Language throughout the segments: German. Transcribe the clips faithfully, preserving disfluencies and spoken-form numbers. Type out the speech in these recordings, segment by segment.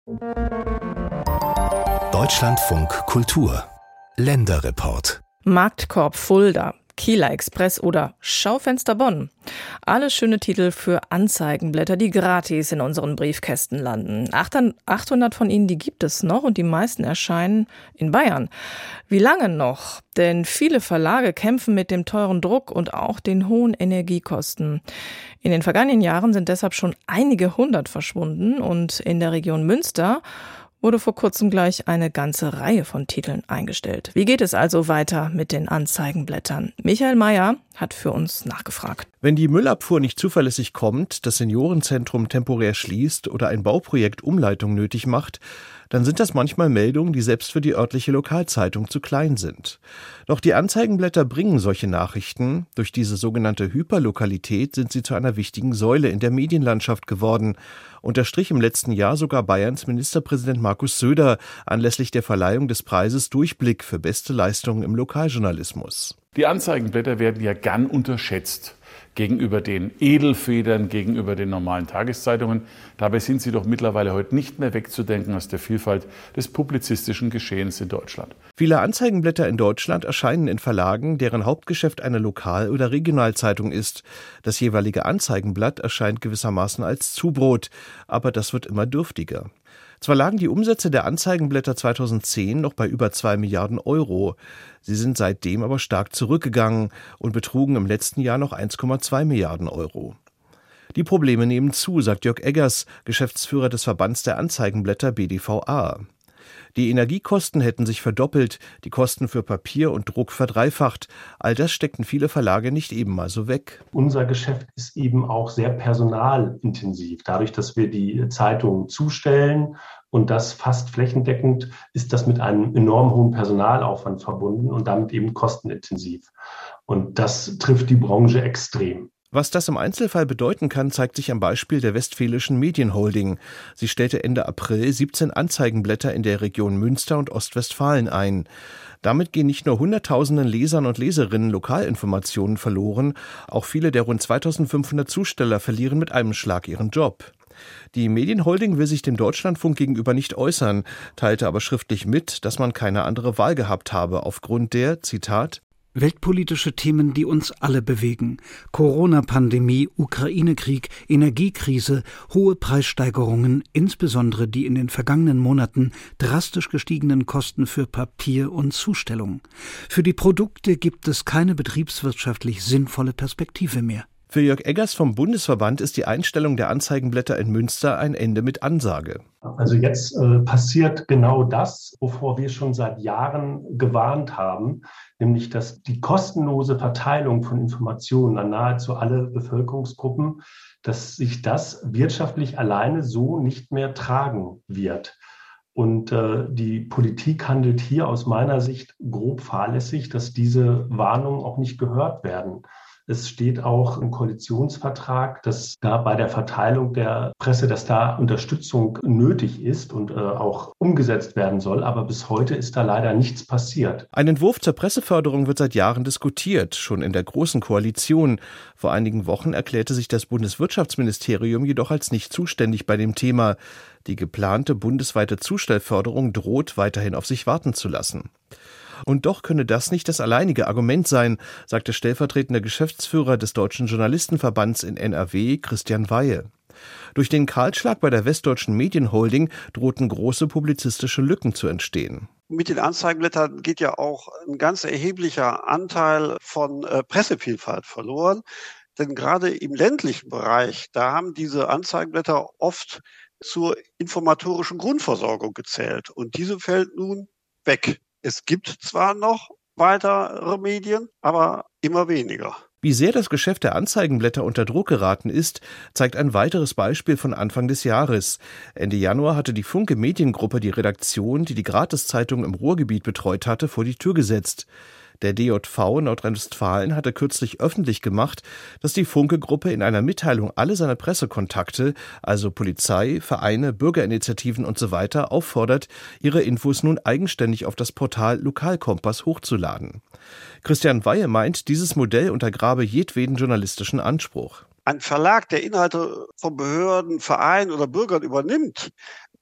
Deutschlandfunk Kultur Länderreport. Marktkorb Fulda, Kieler Express oder Schaufenster Bonn. Alles schöne Titel für Anzeigenblätter, die gratis in unseren Briefkästen landen. achthundert von ihnen, die gibt es noch und die meisten erscheinen in Bayern. Wie lange noch? Denn viele Verlage kämpfen mit dem teuren Druck und auch den hohen Energiekosten. In den vergangenen Jahren sind deshalb schon einige hundert verschwunden und in der Region Münster wurde vor kurzem gleich eine ganze Reihe von Titeln eingestellt. Wie geht es also weiter mit den Anzeigenblättern? Michael Mayer hat für uns nachgefragt. Wenn die Müllabfuhr nicht zuverlässig kommt, das Seniorenzentrum temporär schließt oder ein Bauprojekt Umleitung nötig macht, dann sind das manchmal Meldungen, die selbst für die örtliche Lokalzeitung zu klein sind. Doch die Anzeigenblätter bringen solche Nachrichten. Durch diese sogenannte Hyperlokalität sind sie zu einer wichtigen Säule in der Medienlandschaft geworden. Unterstrich im letzten Jahr sogar Bayerns Ministerpräsident Markus Söder anlässlich der Verleihung des Preises Durchblick für beste Leistungen im Lokaljournalismus. Die Anzeigenblätter werden ja gern unterschätzt gegenüber den Edelfedern, gegenüber den normalen Tageszeitungen. Dabei sind sie doch mittlerweile heute nicht mehr wegzudenken aus der Vielfalt des publizistischen Geschehens in Deutschland. Viele Anzeigenblätter in Deutschland erscheinen in Verlagen, deren Hauptgeschäft eine Lokal- oder Regionalzeitung ist. Das jeweilige Anzeigenblatt erscheint gewissermaßen als Zubrot, aber das wird immer dürftiger. Zwar lagen die Umsätze der Anzeigenblätter zweitausendzehn noch bei über zwei Milliarden Euro. Sie sind seitdem aber stark zurückgegangen und betrugen im letzten Jahr noch eins Komma zwei Milliarden Euro. Die Probleme nehmen zu, sagt Jörg Eggers, Geschäftsführer des Verbands der Anzeigenblätter B D V A. Die Energiekosten hätten sich verdoppelt, die Kosten für Papier und Druck verdreifacht. All das steckten viele Verlage nicht eben mal so weg. Unser Geschäft ist eben auch sehr personalintensiv. Dadurch, dass wir die Zeitungen zustellen und das fast flächendeckend, ist das mit einem enorm hohen Personalaufwand verbunden und damit eben kostenintensiv. Und das trifft die Branche extrem. Was das im Einzelfall bedeuten kann, zeigt sich am Beispiel der Westfälischen Medienholding. Sie stellte Ende April siebzehn Anzeigenblätter in der Region Münster und Ostwestfalen ein. Damit gehen nicht nur hunderttausenden Lesern und Leserinnen Lokalinformationen verloren, auch viele der rund zweitausendfünfhundert Zusteller verlieren mit einem Schlag ihren Job. Die Medienholding will sich dem Deutschlandfunk gegenüber nicht äußern, teilte aber schriftlich mit, dass man keine andere Wahl gehabt habe aufgrund der, Zitat, weltpolitische Themen, die uns alle bewegen. Corona-Pandemie, Ukraine-Krieg, Energiekrise, hohe Preissteigerungen, insbesondere die in den vergangenen Monaten drastisch gestiegenen Kosten für Papier und Zustellung. Für die Produkte gibt es keine betriebswirtschaftlich sinnvolle Perspektive mehr. Für Jörg Eggers vom Bundesverband ist die Einstellung der Anzeigenblätter in Münster ein Ende mit Ansage. Also jetzt äh, passiert genau das, wovor wir schon seit Jahren gewarnt haben, nämlich dass die kostenlose Verteilung von Informationen an nahezu alle Bevölkerungsgruppen, dass sich das wirtschaftlich alleine so nicht mehr tragen wird. Und äh, die Politik handelt hier aus meiner Sicht grob fahrlässig, dass diese Warnungen auch nicht gehört werden. Es steht auch im Koalitionsvertrag, dass da bei der Verteilung der Presse, dass da Unterstützung nötig ist und äh, auch umgesetzt werden soll. Aber bis heute ist da leider nichts passiert. Ein Entwurf zur Presseförderung wird seit Jahren diskutiert, schon in der Großen Koalition. Vor einigen Wochen erklärte sich das Bundeswirtschaftsministerium jedoch als nicht zuständig bei dem Thema. Die geplante bundesweite Zustellförderung droht weiterhin auf sich warten zu lassen. Und doch könne das nicht das alleinige Argument sein, sagte stellvertretender Geschäftsführer des Deutschen Journalistenverbands in N R W, Christian Weihe. Durch den Kahlschlag bei der Westdeutschen Medienholding drohten große publizistische Lücken zu entstehen. Mit den Anzeigenblättern geht ja auch ein ganz erheblicher Anteil von äh, Pressevielfalt verloren. Denn gerade im ländlichen Bereich, da haben diese Anzeigenblätter oft zur informatorischen Grundversorgung gezählt. Und diese fällt nun weg. Es gibt zwar noch weitere Medien, aber immer weniger. Wie sehr das Geschäft der Anzeigenblätter unter Druck geraten ist, zeigt ein weiteres Beispiel von Anfang des Jahres. Ende Januar hatte die Funke Mediengruppe die Redaktion, die die Gratiszeitung im Ruhrgebiet betreut hatte, vor die Tür gesetzt. Der D J V Nordrhein-Westfalen hatte kürzlich öffentlich gemacht, dass die Funke-Gruppe in einer Mitteilung alle seine Pressekontakte, also Polizei, Vereine, Bürgerinitiativen usw. auffordert, ihre Infos nun eigenständig auf das Portal Lokalkompass hochzuladen. Christian Weihe meint, dieses Modell untergrabe jedweden journalistischen Anspruch. Ein Verlag, der Inhalte von Behörden, Vereinen oder Bürgern übernimmt,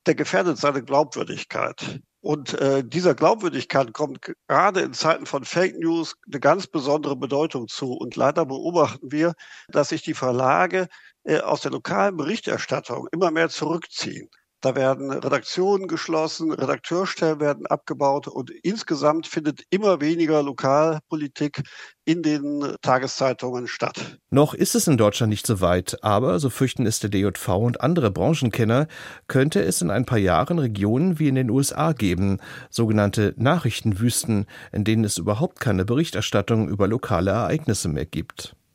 der gefährdet seine Glaubwürdigkeit. Und äh, dieser Glaubwürdigkeit kommt gerade in Zeiten von Fake News eine ganz besondere Bedeutung zu. Und leider beobachten wir, dass sich die Verlage äh, aus der lokalen Berichterstattung immer mehr zurückziehen. Da werden Redaktionen geschlossen, Redakteurstellen werden abgebaut und insgesamt findet immer weniger Lokalpolitik in den Tageszeitungen statt. Noch ist es in Deutschland nicht so weit, aber, so fürchten es der D J V und andere Branchenkenner, könnte es in ein paar Jahren Regionen wie in den U S A geben, sogenannte Nachrichtenwüsten, in denen es überhaupt keine Berichterstattung über lokale Ereignisse mehr gibt.